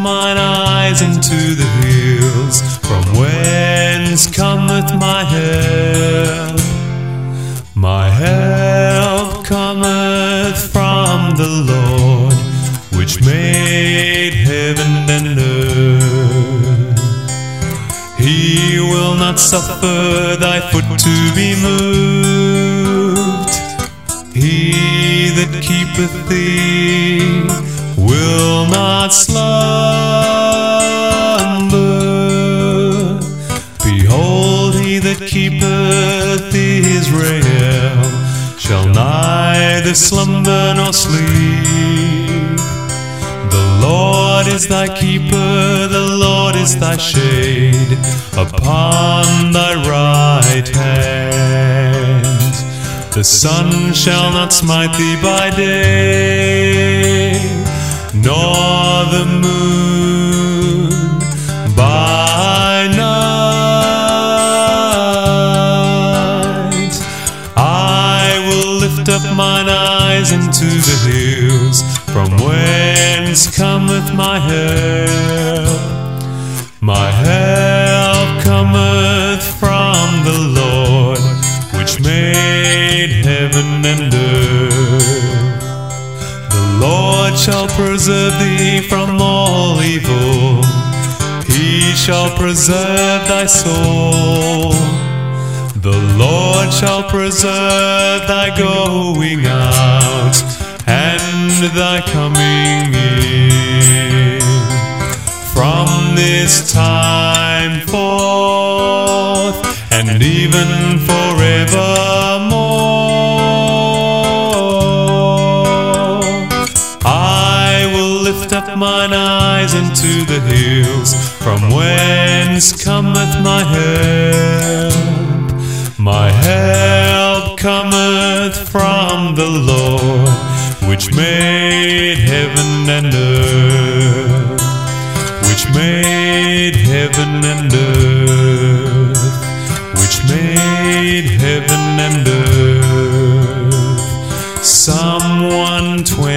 mine eyes into the hills, from whence cometh my help. My help cometh from the Lord, which made heaven and earth. He will not suffer thy foot to be moved. He that keepeth thee will not slumber. Behold, he that keepeth Israel shall neither slumber nor sleep. The Lord is thy keeper, the Lord is thy shade upon thy right hand. The sun shall not smite thee by day, nor the moon by night. I will lift up mine eyes into the hills, from whence cometh my help. My help cometh from the Lord, which made heaven and earth. The Lord shall preserve thee from all evil. He shall preserve thy soul. The Lord shall preserve thy going out and thy coming in, from this time forth and even forevermore. I will lift up mine eyes into the hills, from whence cometh my help. My help cometh from the Lord, which made heaven and earth, which made heaven and earth, which made heaven and earth. Psalm 120.